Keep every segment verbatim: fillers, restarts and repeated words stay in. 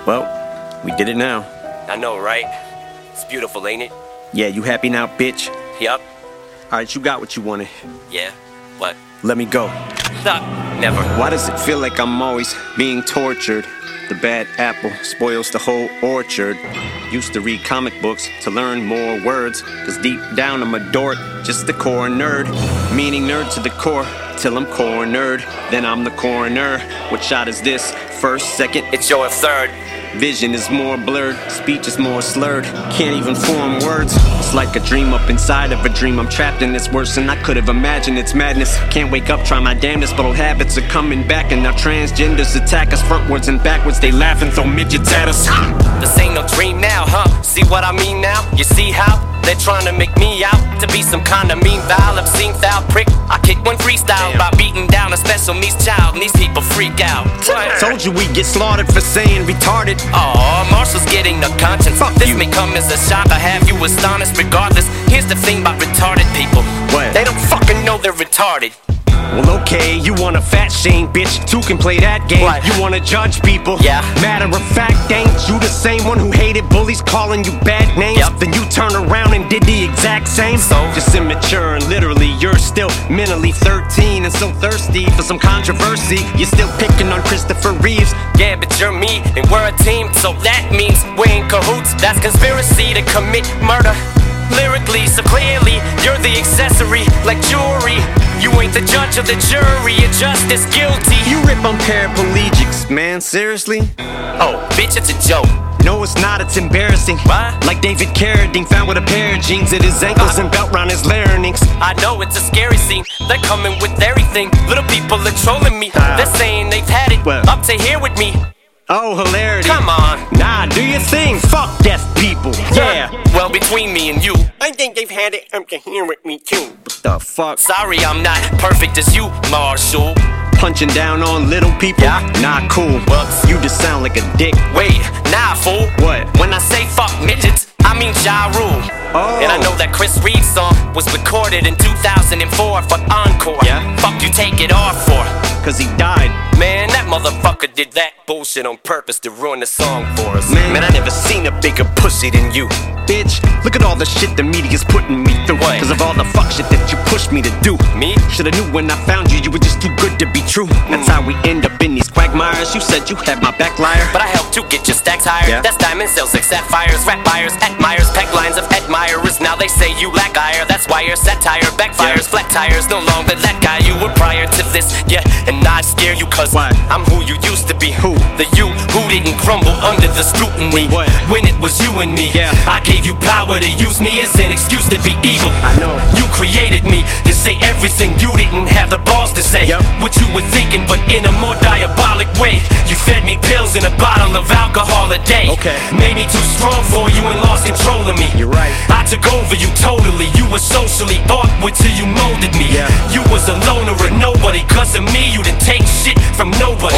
Well, we did it now. I know, right? It's beautiful, ain't it? Yeah, you happy now, bitch? Yup. Alright, you got what you wanted. Yeah. What? Let me go. Stop. Never. Why does it feel like I'm always being tortured? The bad apple spoils the whole orchard. Used to read comic books to learn more words, cause deep down I'm a dork, just the core nerd. Meaning nerd to the core, till I'm cornered. Then I'm the coroner. What shot is this? First, second? It's your third. Vision is more blurred, speech is more slurred. Can't even form words. It's like a dream up inside of a dream. I'm trapped in this worse than I could have imagined. It's madness. Can't wake up, try my damnedest, but old habits are coming back. And now transgenders attack us frontwards and backwards. They laugh and throw midgets at us. This ain't no dream now, huh? See what I mean now? You see how? They're trying to make me out to be some kind of mean, vile, obscene, foul prick. I kick one freestyle Damn. by beating down a special needs child, and these people freak out. Told you we'd get slaughtered for saying retarded. Aw, Marshall's getting a conscience. Fuck this you. may come as a shock, I have you astonished regardless. Here's the thing about retarded people. What? They don't fucking know they're retarded. Well, okay, you want a fat shame, bitch. Two can play that game. What? You wanna judge people. Yeah. Matter of fact, ain't you the same one who hated bullies calling you bad names? Yep. Then you turn around and did the exact same. So? Just immature and literally you're still mentally thirteen and so thirsty for some controversy. You're still picking on Christopher Reeves. Yeah, but you're me and we're a team, so that means we're in cahoots. That's conspiracy to commit murder. Lyrically, so clearly, you're the accessory, like jewelry. You ain't the judge of the jury, you're just as guilty. You rip on paraplegics, man, seriously? Oh, bitch, it's a joke. No, it's not, it's embarrassing. What? Like David Carradine found with a pair of jeans at his ankles and belt round his larynx. I know it's a scary scene, they're coming with everything. Little people are trolling me, Ah. they're saying they've had it Well. up to here with me. Oh, hilarity. Come on. Nah, do your thing. Fuck deaf people. Yeah. Well, between me and you, I think they've had it up to here with me too. What the fuck? Sorry, I'm not perfect as you, Marshall. Punching down on little people? Yeah. Not cool. Whoops. You just sound like a dick. Wait, nah, fool. What? When I say fuck midgets, I mean Ja Rule. Oh. And I know that Chris Reeves song was recorded in two thousand four for Encore. Yeah. Fuck you take it off for? Cause he died. Man, that motherfucker did that bullshit on purpose to ruin the song for us. Man. Man, I never seen a bigger pussy than you. Bitch, look at all the shit the media's putting me through. What? Cause of all the fuck shit that you pushed me to do. Me? Shoulda knew when I found you, you were just too good to be true. That's how we end up in these quagmires. You said you had my back, liar. But I helped you get your stacks higher. Yeah. That's diamond sales like sapphires, rap buyers, admirers, peg lines of admirers. Now they say you lack ire. That's why your satire backfires. Yeah. Flat tires, no longer that guy you were prior to this. Yeah, and I scare you cause Why? I'm who you used to be. Who? The you who didn't crumble under the scrutiny. What? When it was you and me. Yeah. I gave you power to use me as an excuse to be evil. I know. You created me to say everything you didn't have the balls to say. Yep. What you were thinking, but in a more diabolic way. You fed me pills in a bottle of alcohol a day. Okay. Made me too strong for you and lost control of me. You're right. I took over you totally. You were socially awkward till you molded me. Yeah. You was a loner or nobody. Cause of me, you didn't take shit from nobody.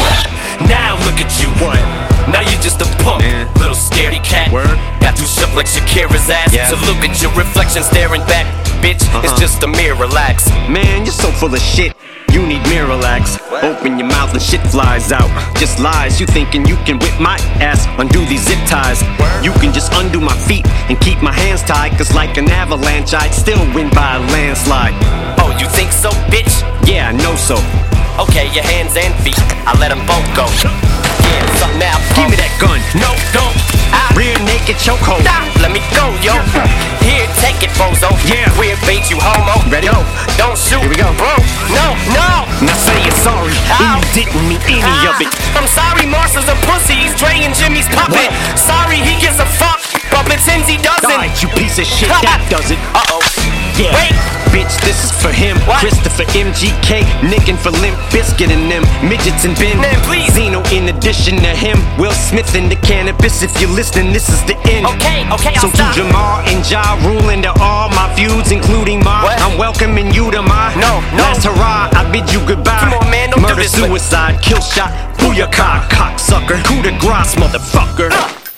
Now look at you. What? Now you're just a punk, Man. little scaredy cat. Word. Got you shook like Shakira's ass. Yeah. To look at your reflection staring back. Bitch, it's Uh-huh. just a mirror, relax. Man, you're so full of shit. You need Miralax. What? Open your mouth and shit flies out. Just lies. You thinking you can whip my ass, undo these zip ties. Word. You can just undo my feet and keep my hands tied. Cause like an avalanche, I'd still win by a landslide. Oh, you think so, bitch? Yeah, I know so. Okay, your hands and feet, I let them both go. Yeah, something now. Give me that gun. No, don't. I Rear naked chokehold. Stop, let me go, yo. Here, take it, bozo. Yeah. Weird bait, you homo. Ready? Yo, don't shoot. Here we go. Bro, no, no. Now say you're sorry, Ow. and you didn't mean any Ah, of it. I'm sorry, Marshall's a pussy. He's Dre and Jimmy's puppet. What? Sorry, he gives a fuck, but pretends he doesn't. Alright, you piece of shit, that does it. Uh-oh. Yeah. Wait. Bitch, this is for him. What? Christopher M G K, nicking for Limp Bizkit and them midgets and Ben. Man, please. Zeno in addition to him. Will Smith in the cannabis. If you're listening, this is the end. Okay, okay, I'll So stop. to Jamar and Ja Rule and to all my feuds, including mine, What? I'm welcoming you to my No, no. last hurrah. I bid you goodbye. Come on, man, don't do Murder, this, but- suicide, kill shot, booyaka, cocksucker, coup de grace, motherfucker.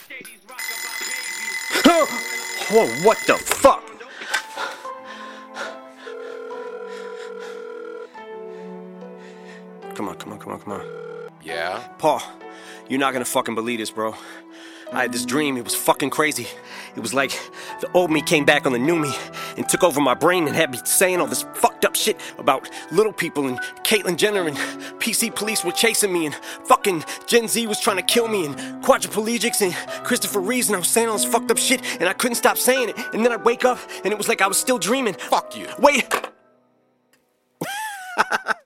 Whoa, what the fuck? Come on, come on, come on, come on. Yeah? Paul, You're not gonna fucking believe this, bro. I had this dream, it was fucking crazy. It was like the old me came back on the new me and took over my brain and had me saying all this fucked up shit about little people and Caitlyn Jenner and P C police were chasing me and fucking Gen Z was trying to kill me and quadriplegics and Christopher Reeves, and I was saying all this fucked up shit and I couldn't stop saying it, and then I'd wake up and it was like I was still dreaming. Fuck you. Wait.